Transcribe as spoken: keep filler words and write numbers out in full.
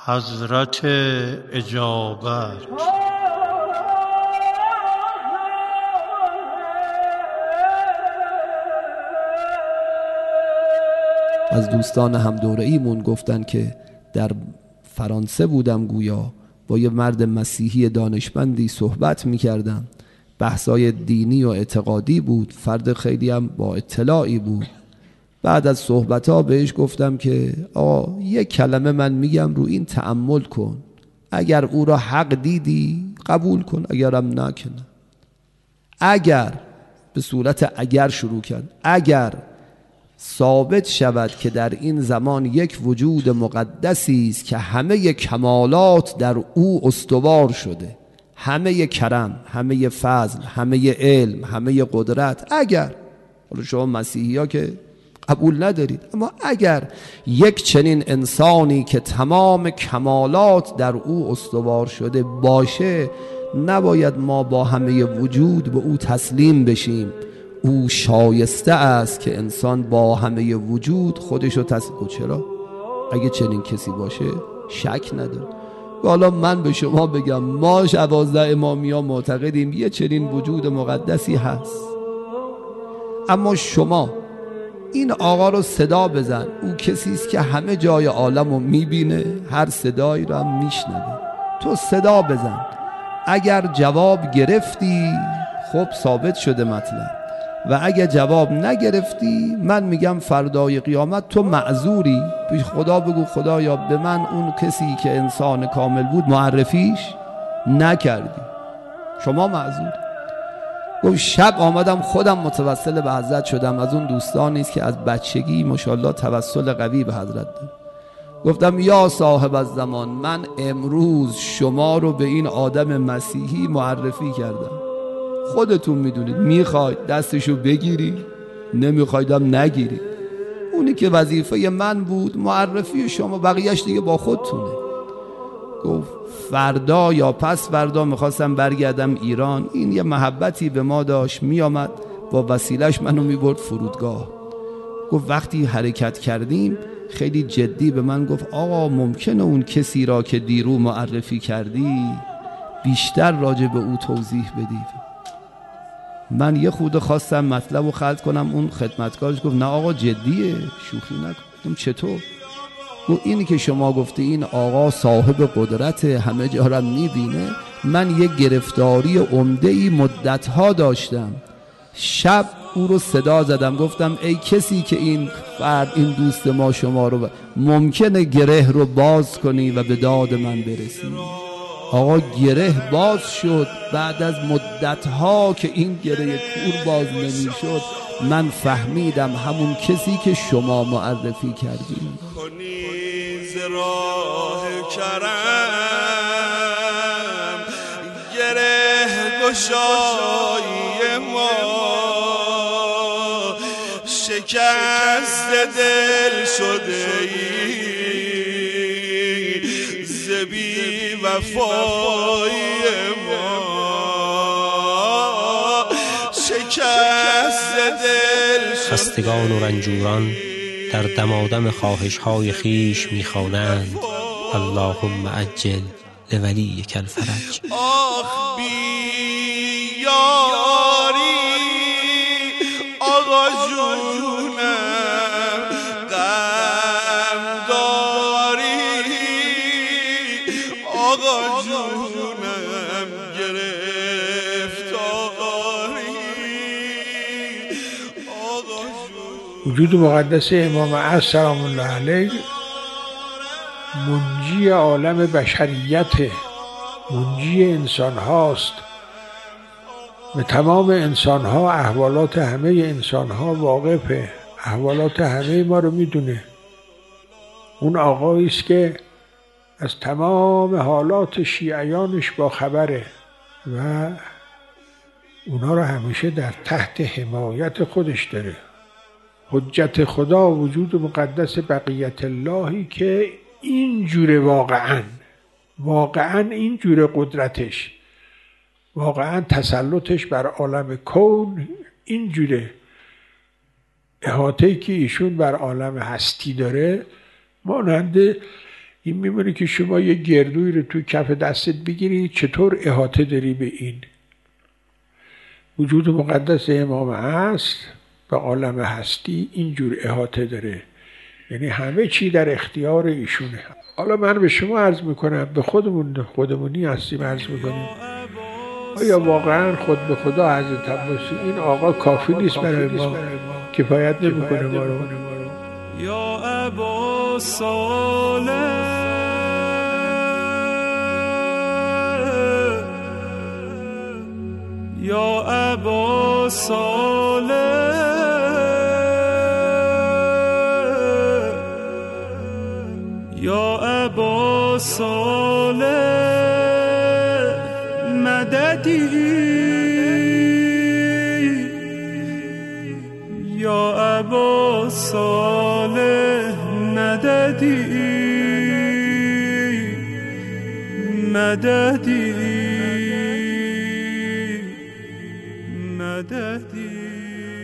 حضرت اجابت. از دوستان هم دوره ایمون گفتن که در فرانسه بودم، گویا با یه مرد مسیحی دانشمندی صحبت میکردم، بحثای دینی و اعتقادی بود، فرد خیلی هم با اطلاعی بود. بعد از صحبتها بهش گفتم که آقا یک کلمه من میگم رو این تأمل کن، اگر او را حق دیدی قبول کن، اگرم نکنه. اگر به صورت اگر شروع کرد، اگر ثابت شود که در این زمان یک وجود مقدسی است که همه کمالات در او استوار شده، همه کرم، همه فضل، همه علم، همه قدرت، اگر حالا شما مسیحی ها که قبول ندارید، اما اگر یک چنین انسانی که تمام کمالات در او استوار شده باشه، نباید ما با همه وجود به او تسلیم بشیم. او شایسته است که انسان با همه وجود خودشو تسلیم. چرا؟ اگه چنین کسی باشه شک نداره. حالا من به شما بگم ما دوازده امامی ها معتقدیم یه چنین وجود مقدسی هست، اما شما این آقا رو صدا بزن، او کسی است که همه جای عالم رو میبینه، هر صدایی رو هم میشنوه، تو صدا بزن. اگر جواب گرفتی خب ثابت شده مطلب، و اگر جواب نگرفتی من میگم فردای قیامت تو معذوری. پیش خدا بگو خدایا به من اون کسی که انسان کامل بود معرفیش نکردی، شما معذوری. گفت شب آمدم خودم متوسل به حضرت شدم، از اون دوستانی است که از بچگی ماشاءالله توسل قوی به حضرت داره. گفتم یا صاحب الزمان، من امروز شما رو به این آدم مسیحی معرفی کردم، خودتون میدونید، میخواید دستشو بگیری، نمیخوایدم نگیری. اونی که وظیفه من بود معرفی شما، بقیهش دیگه با خودتونه. گفت فردا یا پس فردا میخواستم برگردم ایران، این یه محبتی به ما داشت، میامد با وسیلش منو میبرد فرودگاه. گفت وقتی حرکت کردیم خیلی جدی به من گفت آقا ممکنه اون کسی را که دیرو معرفی کردی بیشتر راجع به او توضیح بدی. من یه خود خواستم مطلب رو خلط کنم، اون خدمتکارش گفت نه آقا جدیه، شوخی نکن. چطور؟ گفت اینی که شما گفته این آقا صاحب قدرت، همه جا را میبینه، من یه گرفتاری عمده‌ای مدتها داشتم. شب او رو صدا زدم، گفتم ای کسی که این فرد، این دوست ما شما رو ممکنه گره رو باز کنی و به داد من برسی. آقا گره باز شد. بعد از مدتها که این گره کور باز نمیشد من فهمیدم همون کسی که شما معرفی کردیم. کنیز راه کرم گره گشایی ما، شکست دل شده ای زبی وفای ما، شکست دل شده. خستگان و رنجوران در دمادم خواهش های خیش میخوانند اللهم عجل لولیک الفرج. آخ بی یاری آقا جونم غم داری، آقا جونم گرفتاری، آقا جونم. وجود مقدس امام عصر سلام الله علیه منجی عالم بشریت، منجی انسان هاست. به تمام انسان ها، احوالات همه انسان ها واقفه، احوالات همه ما رو میدونه. اون آقایی است که از تمام حالات شیعیانش با خبره و اونا رو همیشه در تحت حمایت خودش داره. حجت خدا وجود مقدس بقیت اللهی که این جوره، واقعا واقعا این جوره قدرتش، واقعا تسلطش بر عالم کون این جوره. احاطه‌ای که ایشون بر عالم هستی داره مانند این میمونه که شما یه گردوی رو تو کف دستت بگیری، چطور احاطه داری به این وجود مقدس امام هست به عالم هستی، اینجور احاطه داره، یعنی همه چی در اختیار ایشونه. حالا من به شما عرض میکنم، به خودمون خودمونی هستیم عرض میکنیم، آیا واقعا خود به خدا حضرت عباسی این آقا کافی نیست برای ما؟ کفایت نمیکنه ما رو؟ یا ابا صالح یا ابا صالح یا ابا صالح مددی یا ابا صالح مددی مددی مددی